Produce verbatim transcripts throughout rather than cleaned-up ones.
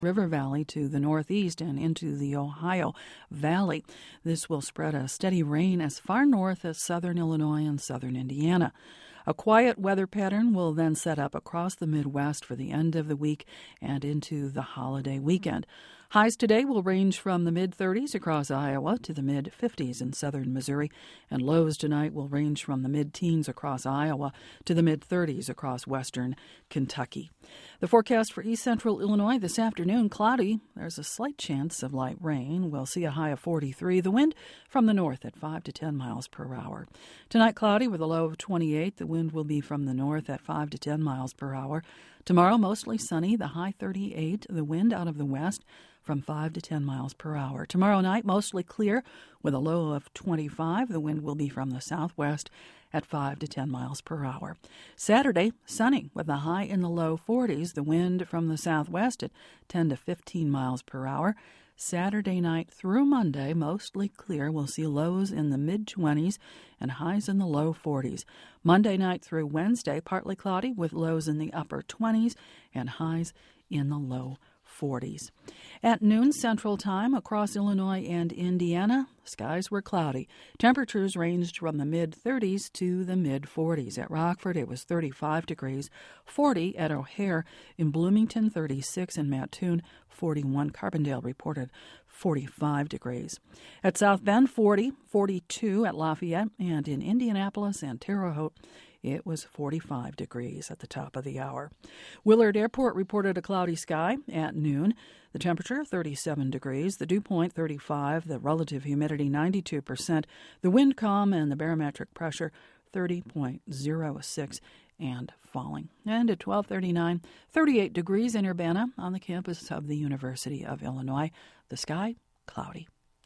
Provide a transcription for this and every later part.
River Valley to the northeast and into the Ohio Valley. This will spread a steady rain as far north as southern Illinois and southern Indiana. A quiet weather pattern will then set up across the Midwest for the end of the week and into the holiday weekend. Highs today will range from the mid-thirties across Iowa to the mid-fifties in southern Missouri, and lows tonight will range from the mid-teens across Iowa to the mid-thirties across western Kentucky. The forecast for east central Illinois this afternoon, cloudy. There's a slight chance of light rain. We'll see a high of forty-three. The wind from the north at five to ten miles per hour. Tonight, cloudy with a low of twenty-eight. The wind will be from the north at five to ten miles per hour. Tomorrow, mostly sunny. The high thirty-eight. The wind out of the west from five to ten miles per hour. Tomorrow night, mostly clear with a low of twenty-five. The wind will be from the southwest at five to ten miles per hour. Saturday, sunny with a high in the low forties. The wind from the southwest at ten to fifteen miles per hour. Saturday night through Monday, mostly clear. We'll see lows in the mid-twenties and highs in the low forties. Monday night through Wednesday, partly cloudy with lows in the upper twenties and highs in the low forties. At noon Central Time across Illinois and Indiana, skies were cloudy. Temperatures ranged from the mid-thirties to the mid-forties. At Rockford, it was thirty-five degrees, forty at O'Hare. In Bloomington, thirty-six. In Mattoon, forty-one. Carbondale reported forty-five degrees. At South Bend, forty, forty-two at Lafayette, and in Indianapolis and Terre Haute, it was forty-five degrees at the top of the hour. Willard Airport reported a cloudy sky at noon. The temperature, thirty-seven degrees. The dew point, thirty-five. The relative humidity, ninety-two percent. The wind calm and the barometric pressure, thirty point zero six and falling. And at twelve thirty-nine, thirty-eight degrees in Urbana on the campus of the University of Illinois. The sky, cloudy.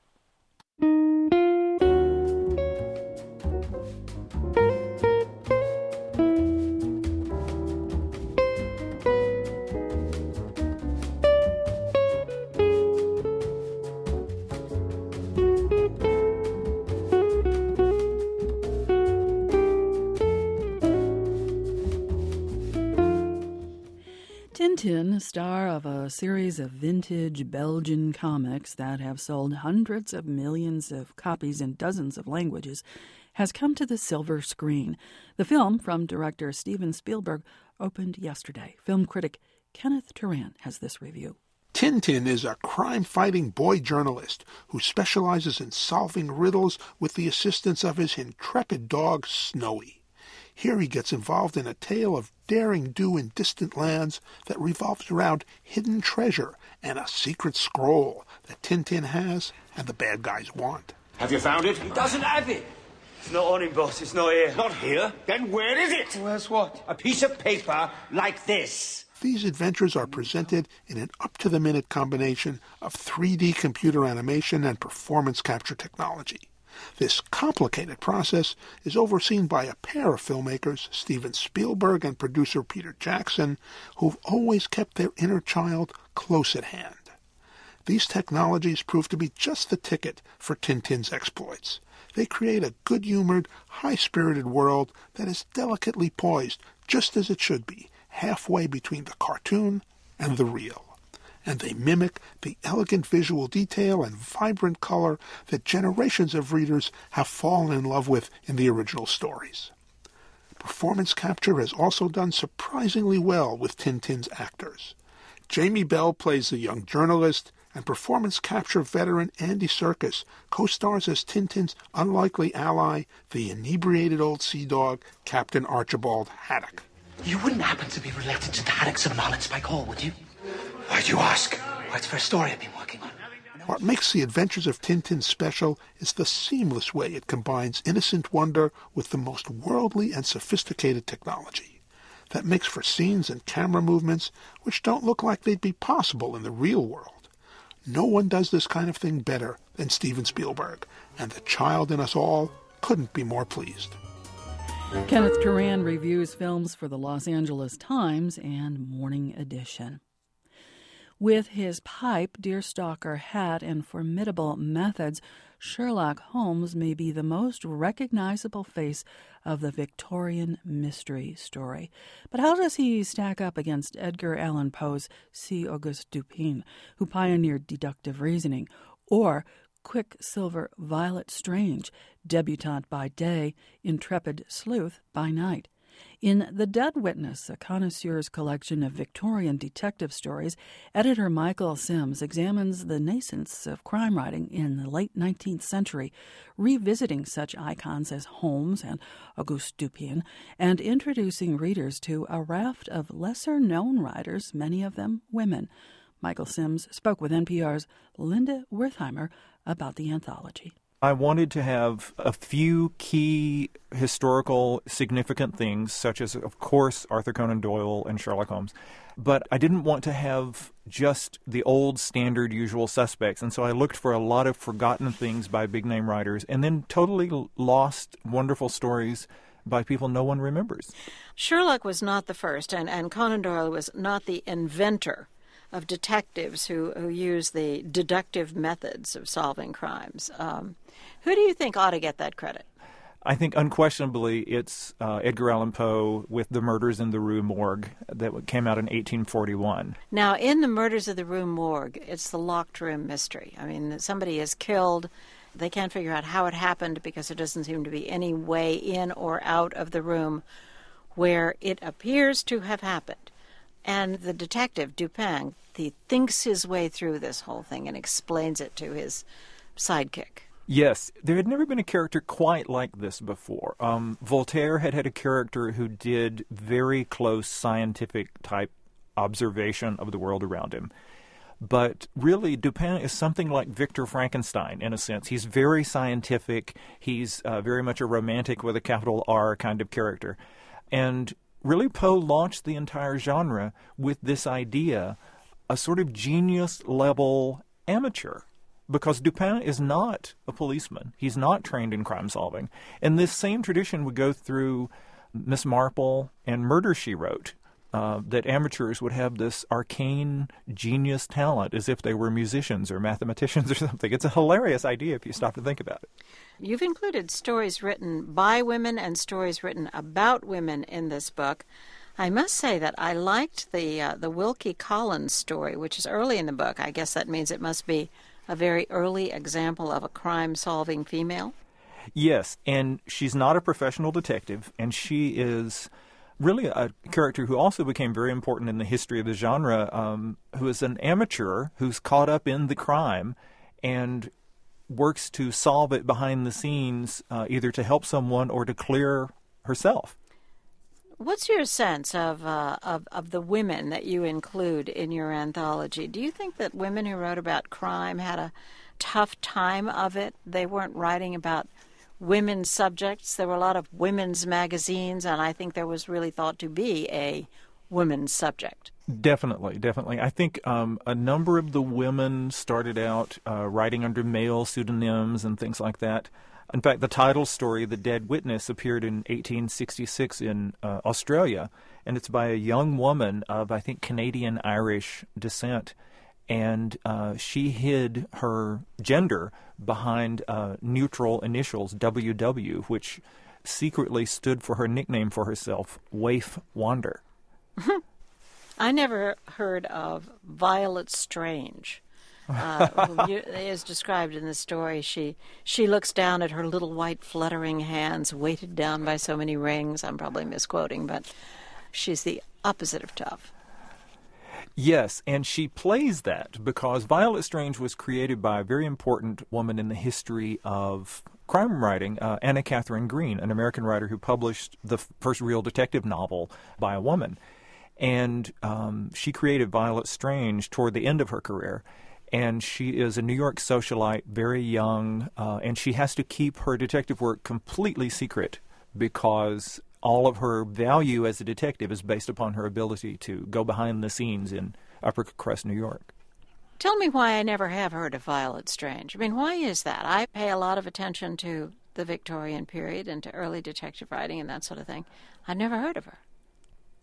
Tintin, star of a series of vintage Belgian comics that have sold hundreds of millions of copies in dozens of languages, has come to the silver screen. The film, from director Steven Spielberg, opened yesterday. Film critic Kenneth Turan has this review. Tintin is a crime-fighting boy journalist who specializes in solving riddles with the assistance of his intrepid dog, Snowy. Here he gets involved in a tale of daring do in distant lands that revolves around hidden treasure and a secret scroll that Tintin has and the bad guys want. Have you found it? He doesn't have it. It's not on him, boss. It's not here. Not here? Then where is it? Where's what? A piece of paper like this. These adventures are presented in an up-to-the-minute combination of three D computer animation and performance capture technology. This complicated process is overseen by a pair of filmmakers, Steven Spielberg and producer Peter Jackson, who've always kept their inner child close at hand. These technologies prove to be just the ticket for Tintin's exploits. They create a good-humored, high-spirited world that is delicately poised, just as it should be, halfway between the cartoon and the real. And they mimic the elegant visual detail and vibrant color that generations of readers have fallen in love with in the original stories. Performance capture has also done surprisingly well with Tintin's actors. Jamie Bell plays the young journalist, and performance capture veteran Andy Serkis co-stars as Tintin's unlikely ally, the inebriated old sea dog, Captain Archibald Haddock. You wouldn't happen to be related to the Haddocks of Malletspike Hall, would you? Why'd you ask? Well, it's for a story I've been working on. What makes the adventures of Tintin special is the seamless way it combines innocent wonder with the most worldly and sophisticated technology. That makes for scenes and camera movements which don't look like they'd be possible in the real world. No one does this kind of thing better than Steven Spielberg, and the child in us all couldn't be more pleased. Kenneth Turan reviews films for the Los Angeles Times and Morning Edition. With his pipe, deerstalker hat, and formidable methods, Sherlock Holmes may be the most recognizable face of the Victorian mystery story. But how does he stack up against Edgar Allan Poe's C. Auguste Dupin, who pioneered deductive reasoning, or Quicksilver Violet Strange, debutante by day, intrepid sleuth by night? In The Dead Witness, a connoisseur's collection of Victorian detective stories, editor Michael Sims examines the nascence of crime writing in the late nineteenth century, revisiting such icons as Holmes and Auguste Dupin, and introducing readers to a raft of lesser-known writers, many of them women. Michael Sims spoke with N P R's Linda Wertheimer about the anthology. I wanted to have a few key historical significant things, such as, of course, Arthur Conan Doyle and Sherlock Holmes. But I didn't want to have just the old standard usual suspects. And so I looked for a lot of forgotten things by big-name writers and then totally lost wonderful stories by people no one remembers. Sherlock was not the first, and, and Conan Doyle was not the inventor of detectives who, who use the deductive methods of solving crimes. Um, who do you think ought to get that credit? I think unquestionably it's uh, Edgar Allan Poe with The Murders in the Rue Morgue that came out in eighteen forty-one. Now, in The Murders of the Rue Morgue, it's the locked room mystery. I mean, somebody is killed. They can't figure out how it happened because there doesn't seem to be any way in or out of the room where it appears to have happened. And the detective, Dupin, he thinks his way through this whole thing and explains it to his sidekick. Yes, there had never been a character quite like this before. Um, Voltaire had had a character who did very close scientific-type observation of the world around him. But really, Dupin is something like Victor Frankenstein, in a sense. He's very scientific. He's uh, very much a romantic with a capital R kind of character. And really, Poe launched the entire genre with this idea, a sort of genius-level amateur, because Dupin is not a policeman. He's not trained in crime solving. And this same tradition would go through Miss Marple and Murder, She Wrote, uh, that amateurs would have this arcane genius talent as if they were musicians or mathematicians or something. It's a hilarious idea if you stop to think about it. You've included stories written by women and stories written about women in this book. I must say that I liked the uh, the Wilkie Collins story, which is early in the book. I guess that means it must be a very early example of a crime-solving female. Yes, and she's not a professional detective, and she is really a character who also became very important in the history of the genre, um, who is an amateur who's caught up in the crime and works to solve it behind the scenes, uh, either to help someone or to clear herself. What's your sense of, uh, of of the women that you include in your anthology? Do you think that women who wrote about crime had a tough time of it? They weren't writing about women's subjects. There were a lot of women's magazines, and I think there was really thought to be a women's subject. Definitely, definitely. I think um, a number of the women started out uh, writing under male pseudonyms and things like that. In fact, the title story, The Dead Witness, appeared in eighteen sixty-six in uh, Australia, and it's by a young woman of, I think, Canadian-Irish descent, and uh, she hid her gender behind uh, neutral initials, W W, which secretly stood for her nickname for herself, Waif Wander. I never heard of Violet Strange. uh, who is described in the story. She she looks down at her little white fluttering hands, weighted down by so many rings. I'm probably misquoting, but she's the opposite of tough. Yes, and she plays that because Violet Strange was created by a very important woman in the history of crime writing, uh, Anna Katharine Green, an American writer who published the f- first real detective novel by a woman. And um, she created Violet Strange toward the end of her career. And she is a New York socialite, very young, uh, and she has to keep her detective work completely secret because all of her value as a detective is based upon her ability to go behind the scenes in upper crust New York. Tell me why I never have heard of Violet Strange. I mean, why is that? I pay a lot of attention to the Victorian period and to early detective writing and that sort of thing. I've never heard of her.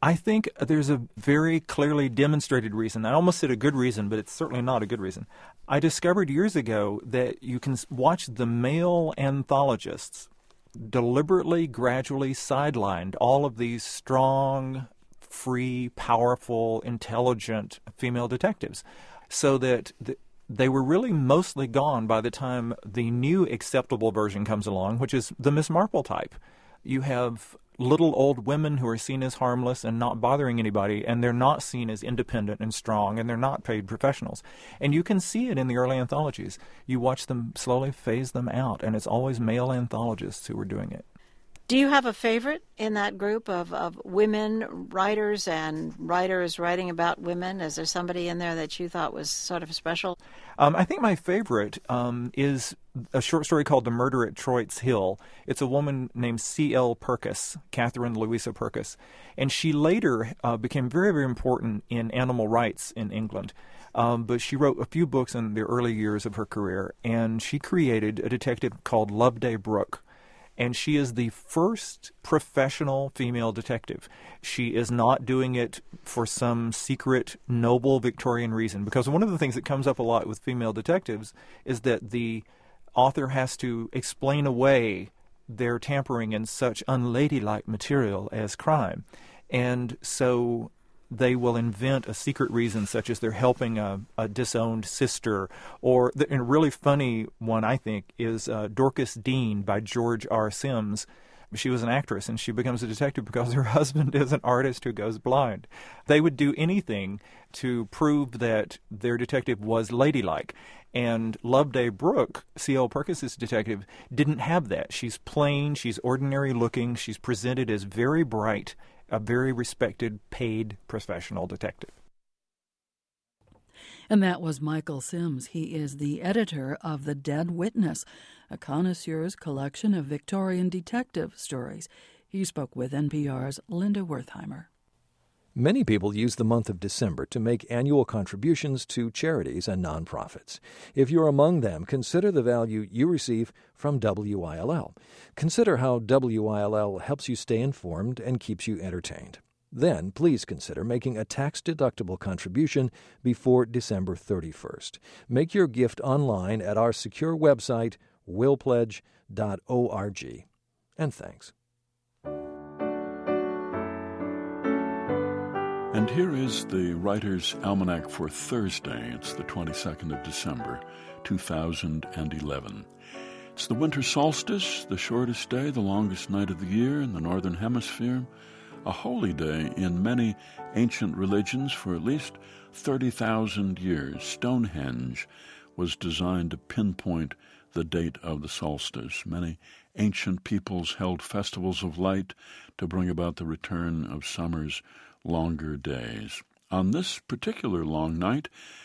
I think there's a very clearly demonstrated reason. I almost said a good reason, but it's certainly not a good reason. I discovered years ago that you can watch the male anthologists deliberately, gradually sidelined all of these strong, free, powerful, intelligent female detectives, so that the, they were really mostly gone by the time the new acceptable version comes along, which is the Miss Marple type. You have little old women who are seen as harmless and not bothering anybody, and they're not seen as independent and strong, and they're not paid professionals. And you can see it in the early anthologies. You watch them slowly phase them out, and it's always male anthologists who are doing it. Do you have a favorite in that group of, of women writers and writers writing about women? Is there somebody in there that you thought was sort of special? Um, I think my favorite um, is a short story called The Murder at Troit's Hill. It's a woman named C L Purkis, Catherine Louisa Purkis, and she later uh, became very, very important in animal rights in England. Um, but she wrote a few books in the early years of her career, and she created a detective called Loveday Brooke. And she is the first professional female detective. She is not doing it for some secret, noble Victorian reason. Because one of the things that comes up a lot with female detectives is that the author has to explain away their tampering in such unladylike material as crime. And so they will invent a secret reason, such as they're helping a, a disowned sister. Or the, and a really funny one, I think, is uh, Dorcas Dean by George R. Sims. She was an actress, and she becomes a detective because her husband is an artist who goes blind. They would do anything to prove that their detective was ladylike. And Loveday Brooke, C L Purkis' detective, didn't have that. She's plain, she's ordinary looking, she's presented as very bright, a very respected, paid professional detective. And that was Michael Sims. He is the editor of The Dead Witness, a connoisseur's collection of Victorian detective stories. He spoke with N P R's Linda Wertheimer. Many people use the month of December to make annual contributions to charities and nonprofits. If you're among them, consider the value you receive from W I L L. Consider how W I L L helps you stay informed and keeps you entertained. Then, please consider making a tax-deductible contribution before December thirty-first. Make your gift online at our secure website, will pledge dot org. And thanks. And here is the Writer's Almanac for Thursday. It's the twenty-second of December, two thousand eleven. It's the winter solstice, the shortest day, the longest night of the year in the Northern Hemisphere, a holy day in many ancient religions for at least thirty thousand years. Stonehenge was designed to pinpoint the date of the solstice. Many ancient peoples held festivals of light to bring about the return of summer's longer days. On this particular long night,